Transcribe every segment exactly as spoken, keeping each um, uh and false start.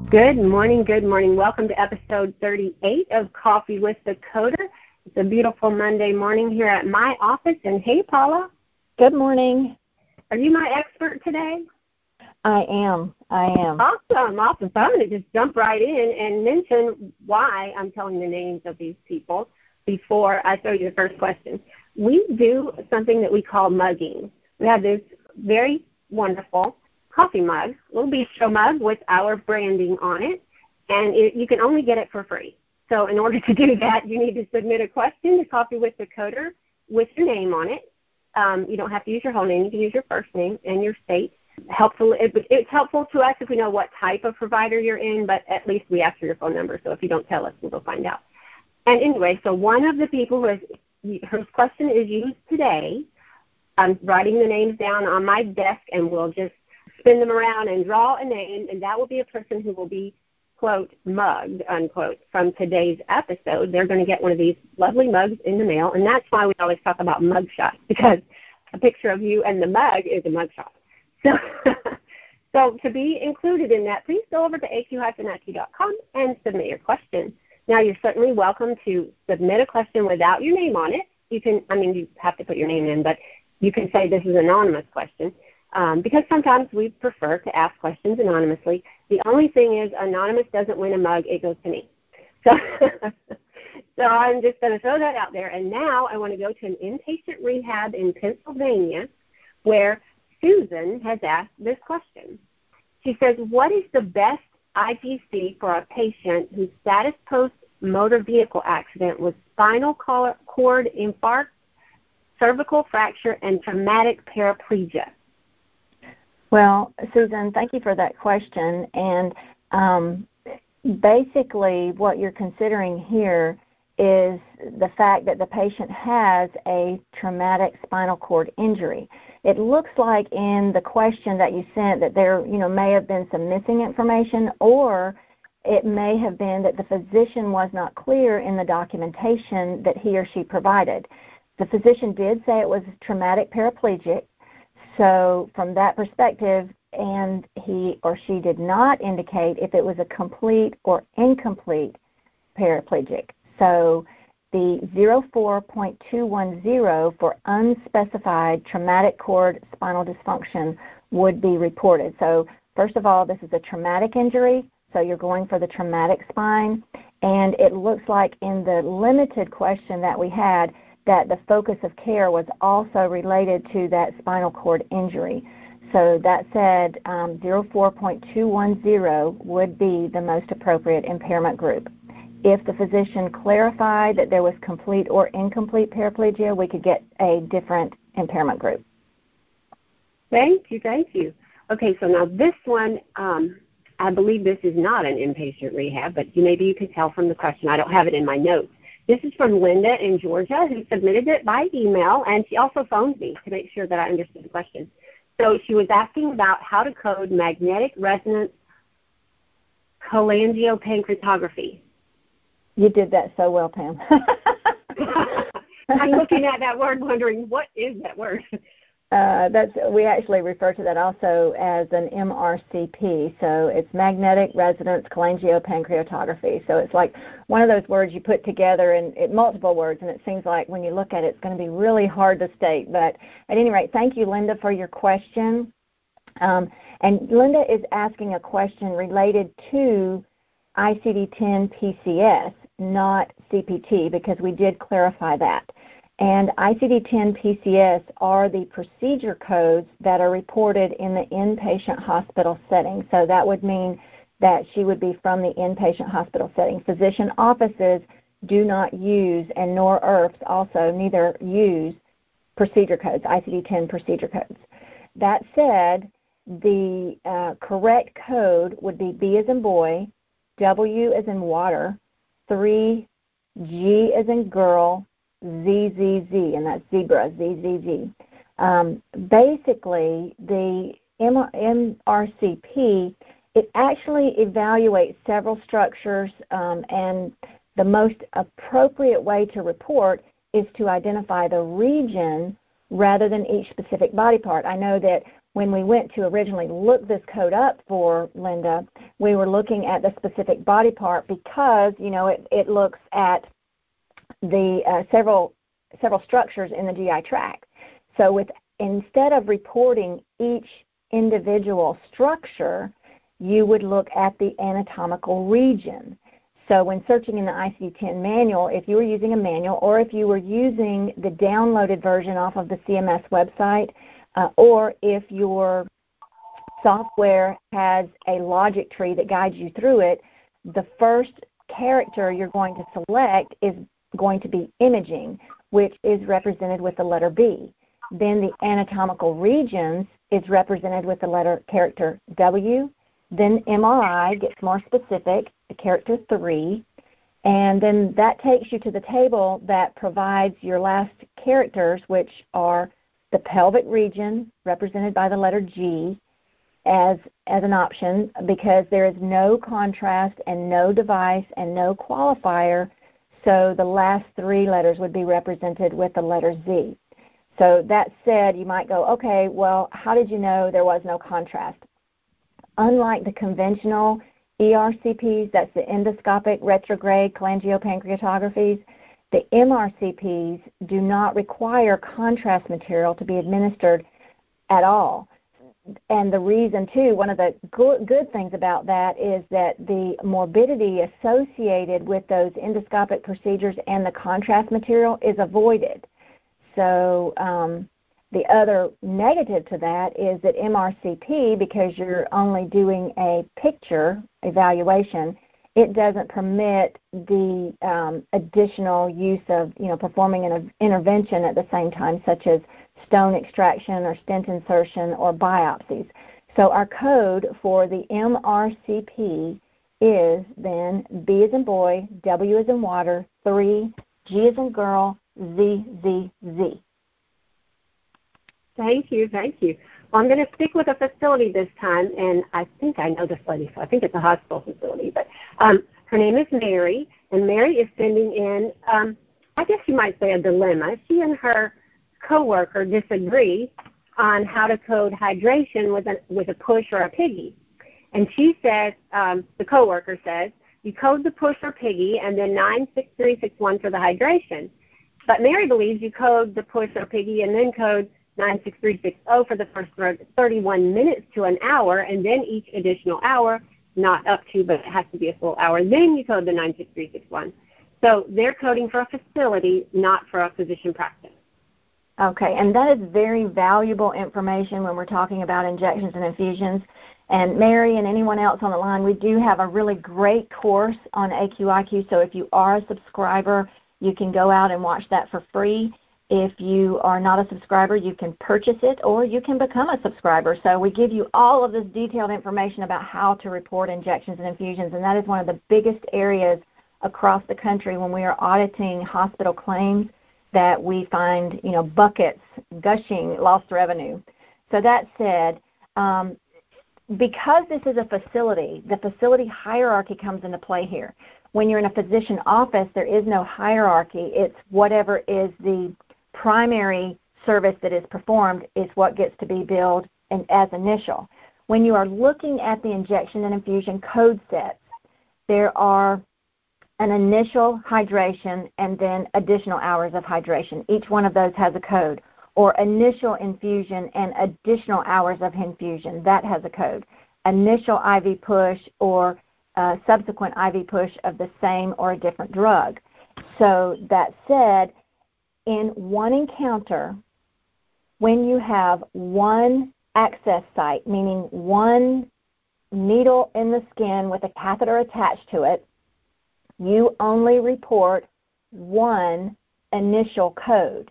Good morning, good morning. Welcome to episode thirty-eight of Coffee with the Coder. It's a beautiful Monday morning here at my office. And hey, Paula. Good morning. Are you my expert today? I am. I am. Awesome, awesome. So I'm going to just jump right in and mention why I'm telling the names of these people before I throw you the first question. We do something that we call mugging. We have this very wonderful coffee mug, little bistro mug with our branding on it, and it, you can only get it for free. So in order to do that, you need to submit a question to Coffee with the Coder with your name on it. Um, you don't have to use your whole name. You can use your first name and your state. Helpful. It, it's helpful to us if we know what type of provider you're in, but at least we ask for your phone number. So if you don't tell us, we'll go find out. And anyway, so one of the people who has, whose question is used today, I'm writing the names down on my desk, and we'll just spin them around and draw a name, and that will be a person who will be, quote, mugged, unquote, from today's episode. They're going to get one of these lovely mugs in the mail, and that's why we always talk about mug shots, because a picture of you and the mug is a mug shot. So, so to be included in that, please go over to a q dash i q dot com and submit your question. Now, you're certainly welcome to submit a question without your name on it. You can, I mean, you have to put your name in, but you can say this is an anonymous question. Um, because sometimes we prefer to ask questions anonymously. The only thing is anonymous doesn't win a mug, it goes to me. So, so I'm just going to throw that out there. And now I want to go to an inpatient rehab in Pennsylvania where Susan has asked this question. She says, what is the best I P C for a patient whose status post-motor vehicle accident was spinal cord infarct, cervical fracture, and traumatic paraplegia? Well, Susan, thank you for that question. And um, basically what you're considering here is the fact that the patient has a traumatic spinal cord injury. It looks like in the question that you sent that there, you know, may have been some missing information, or it may have been that the physician was not clear in the documentation that he or she provided. The physician did say it was traumatic paraplegic. So from that perspective, and he or she did not indicate if it was a complete or incomplete paraplegic. So the zero four point two one zero for unspecified traumatic cord spinal dysfunction would be reported. So first of all, this is a traumatic injury, so you're going for the traumatic spine. And it looks like in the limited question that we had, that the focus of care was also related to that spinal cord injury. So that said, um, zero four point two one zero would be the most appropriate impairment group. If the physician clarified that there was complete or incomplete paraplegia, we could get a different impairment group. Thank you, thank you. Okay, so now this one, um, I believe this is not an inpatient rehab, but maybe you can tell from the question. I don't have it in my notes. This is from Linda in Georgia, who submitted it by email, and she also phoned me to make sure that I understood the question. So she was asking about how to code magnetic resonance cholangiopancreatography. You did that so well, Pam. I'm looking at that word wondering, what is that word? Uh, that's, we actually refer to that also as an M R C P. So it's magnetic resonance cholangiopancreatography. So it's like one of those words you put together, and it, multiple words, and it seems like when you look at it, it's going to be really hard to state. But at any rate, thank you, Linda, for your question. Um, and Linda is asking a question related to I C D ten P C S, not C P T, because we did clarify that. And I C D ten P C S are the procedure codes that are reported in the inpatient hospital setting. So that would mean that she would be from the inpatient hospital setting. Physician offices do not use, and nor I R Fs also neither use procedure codes, I C D ten procedure codes. That said, the uh, correct code would be B as in boy, W as in water, three, G as in girl, Z Z Z, and that's zebra, Z Z Z. Um, basically, the M R C P, it actually evaluates several structures, um, and the most appropriate way to report is to identify the region rather than each specific body part. I know that when we went to originally look this code up for Linda, we were looking at the specific body part because, you know, it, it looks at the uh, several several structures in the G I tract. So with instead of reporting each individual structure, you would look at the anatomical region. So when searching in the I C D ten manual, if you were using a manual or if you were using the downloaded version off of the C M S website, uh, or if your software has a logic tree that guides you through it, the first character you're going to select is going to be imaging, which is represented with the letter B. Then the anatomical regions is represented with the letter character W. Then M R I gets more specific, the character three, and then that takes you to the table that provides your last characters, which are the pelvic region, represented by the letter G, as, as an option because there is no contrast and no device and no qualifier, so the last three letters would be represented with the letter Z. So that said, you might go, okay, well, how did you know there was no contrast? Unlike the conventional E R C Ps, that's the endoscopic retrograde cholangiopancreatographies, the M R C Ps do not require contrast material to be administered at all. And the reason, too, one of the good, good things about that is that the morbidity associated with those endoscopic procedures and the contrast material is avoided. So um, the other negative to that is that M R C P, because you're only doing a picture evaluation, it doesn't permit the um, additional use of, you know, performing an intervention at the same time, such as stone extraction or stent insertion or biopsies. So our code for the M R C P is then B as in boy, W as in water, three, G as in girl, Z, Z, Z. Thank you, thank you. Well, I'm going to stick with a facility this time, and I think I know this lady, so I think it's a hospital facility. But um, her name is Mary, and Mary is sending in, um, I guess you might say, a dilemma. She and her coworker disagree on how to code hydration with a, with a push or a piggy. And she says, um, the coworker says, you code the push or piggy and then nine six three six one for the hydration. But Mary believes you code the push or piggy and then code nine six three six zero for the first thirty-one minutes to an hour, and then each additional hour, not up to, but it has to be a full hour. Then you code the nine six three six one. So they're coding for a facility, not for a physician practice. Okay, and that is very valuable information when we're talking about injections and infusions. And Mary and anyone else on the line, we do have a really great course on A Q I Q, so if you are a subscriber, you can go out and watch that for free. If you are not a subscriber, you can purchase it or you can become a subscriber. So we give you all of this detailed information about how to report injections and infusions, and that is one of the biggest areas across the country when we are auditing hospital claims that we find, you know, buckets gushing lost revenue. So that said, um, because this is a facility, the facility hierarchy comes into play here. When you're in a physician office, there is no hierarchy. It's whatever is the primary service that is performed is what gets to be billed and as initial. When you are looking at the injection and infusion code sets, there are an initial hydration and then additional hours of hydration. Each one of those has a code. Or initial infusion and additional hours of infusion. That has a code. Initial I V push or uh, subsequent I V push of the same or a different drug. So that said, in one encounter, when you have one access site, meaning one needle in the skin with a catheter attached to it, you only report one initial code.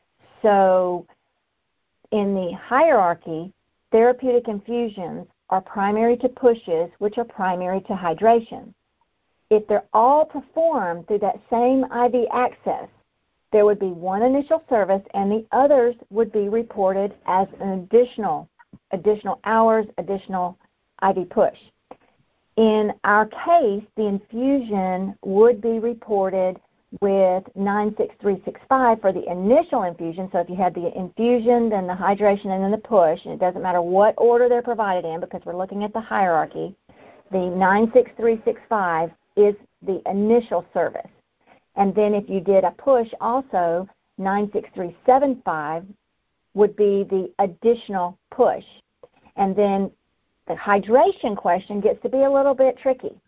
So in the hierarchy, therapeutic infusions are primary to pushes, which are primary to hydration. If they're all performed through that same I V access, there would be one initial service and the others would be reported as an additional, additional hours, additional I V push. In our case, the infusion would be reported with nine six three six five for the initial infusion. So if you had the infusion, then the hydration, and then the push, and it doesn't matter what order they're provided in because we're looking at the hierarchy, the nine six three six five is the initial service. And then if you did a push also, nine six three seven five would be the additional push. And then the hydration question gets to be a little bit tricky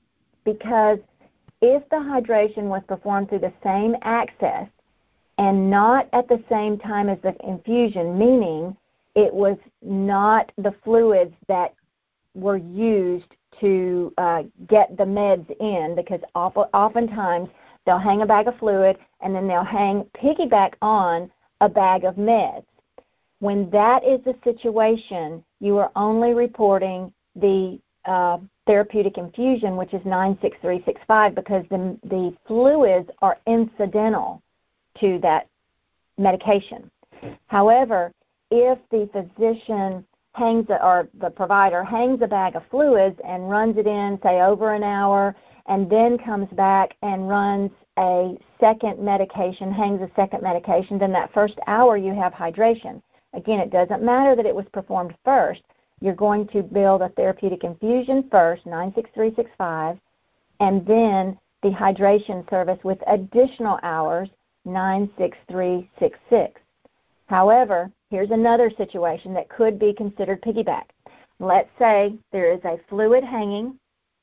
because if the hydration was performed through the same access and not at the same time as the infusion, meaning it was not the fluids that were used to uh, get the meds in, because oftentimes they'll hang a bag of fluid and then they'll hang piggyback on a bag of meds. When that is the situation, you are only reporting the uh, therapeutic infusion, which is nine six three six five, because the, the fluids are incidental to that medication. However, if the physician hangs a, or the provider hangs a bag of fluids and runs it in, say, over an hour, and then comes back and runs a second medication, hangs a second medication, then that first hour you have hydration. Again, it doesn't matter that it was performed first. You're going to build a therapeutic infusion first, nine six three six five, and then the hydration service with additional hours, nine six three six six. However, here's another situation that could be considered piggyback. Let's say there is a fluid hanging,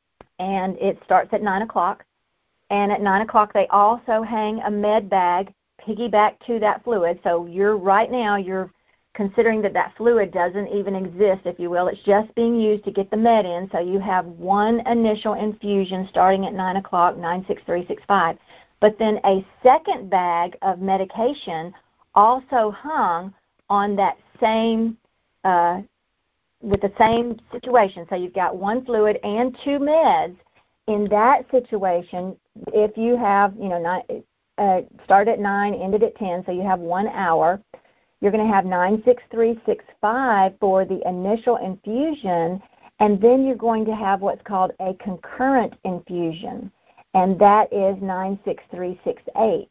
and it starts at nine o'clock, and at nine o'clock they also hang a med bag piggyback to that fluid. So you're right now, you're considering that that fluid doesn't even exist, if you will. It's just being used to get the med in. So you have one initial infusion starting at nine o'clock, nine six three six five. But then a second bag of medication also hung on that same, uh, with the same situation. So you've got one fluid and two meds. In that situation, if you have, you know, not, uh, started at nine, ended at ten, so you have one hour, you're going to have nine six three six five for the initial infusion, and then you're going to have what's called a concurrent infusion, and that is nine six three six eight.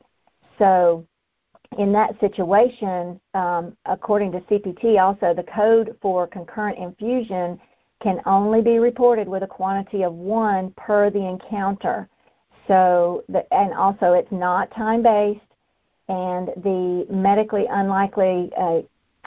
So in that situation, um, according to C P T also, the code for concurrent infusion can only be reported with a quantity of one per the encounter. So, the, and also it's not time-based, and the medically unlikely uh,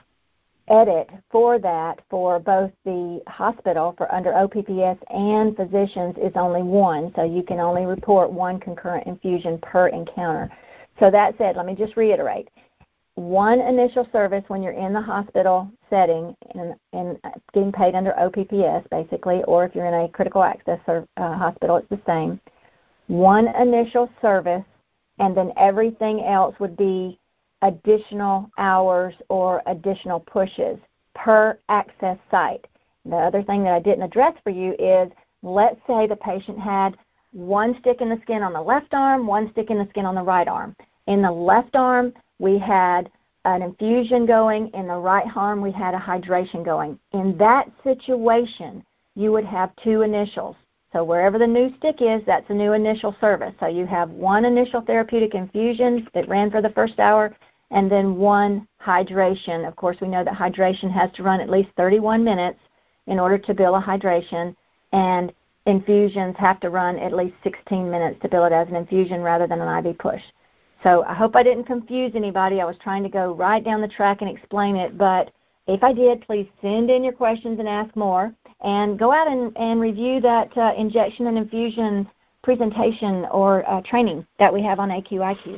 edit for that for both the hospital for under O P P S and physicians is only one, so you can only report one concurrent infusion per encounter. So that said, let me just reiterate. One initial service when you're in the hospital setting and, and getting paid under O P P S basically, or if you're in a critical access uh, hospital, it's the same. One initial service, and then everything else would be additional hours or additional pushes per access site. The other thing that I didn't address for you is, let's say the patient had one stick in the skin on the left arm, one stick in the skin on the right arm. In the left arm, we had an infusion going. In the right arm, we had a hydration going. In that situation, you would have two initials. So wherever the new stick is, that's a new initial service. So you have one initial therapeutic infusion that ran for the first hour, and then one hydration. Of course, we know that hydration has to run at least thirty-one minutes in order to bill a hydration, and infusions have to run at least sixteen minutes to bill it as an infusion rather than an I V push. So I hope I didn't confuse anybody. I was trying to go right down the track and explain it, but if I did, please send in your questions and ask more. And go out and, and review that uh, injection and infusion presentation or uh, training that we have on A Q I Q.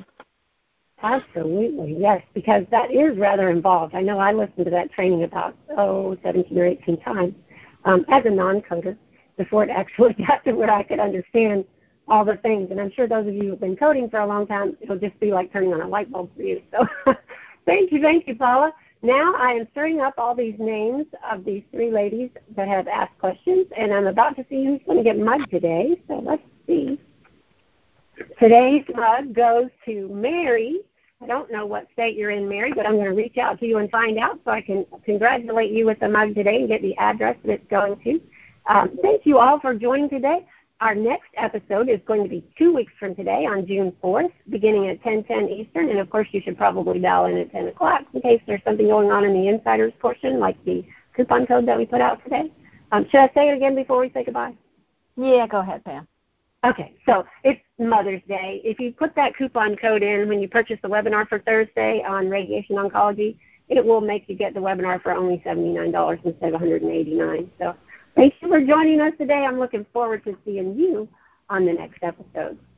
Absolutely, yes, because that is rather involved. I know I listened to that training about, oh, seventeen or eighteen times um, as a non-coder before it actually got to where I could understand all the things. And I'm sure those of you who have been coding for a long time, it'll just be like turning on a light bulb for you. So thank you, thank you, Paula. Now I am stirring up all these names of these three ladies that have asked questions, and I'm about to see who's going to get mugged today. So let's see. Today's mug goes to Mary. I don't know what state you're in, Mary, but I'm going to reach out to you and find out so I can congratulate you with the mug today and get the address that it's going to. Um, thank you all for joining today. our next episode is going to be two weeks from today on June fourth, beginning at ten ten Eastern. And, of course, you should probably dial in at ten o'clock in case there's something going on in the insiders portion, like the coupon code that we put out today. Um, should I say it again before we say goodbye? Yeah, go ahead, Pam. Okay, so it's Mother's Day. If you put that coupon code in when you purchase the webinar for Thursday on radiation oncology, it will make you get the webinar for only seventy-nine dollars instead of one hundred eighty-nine dollars. So thank you for joining us today. I'm looking forward to seeing you on the next episode.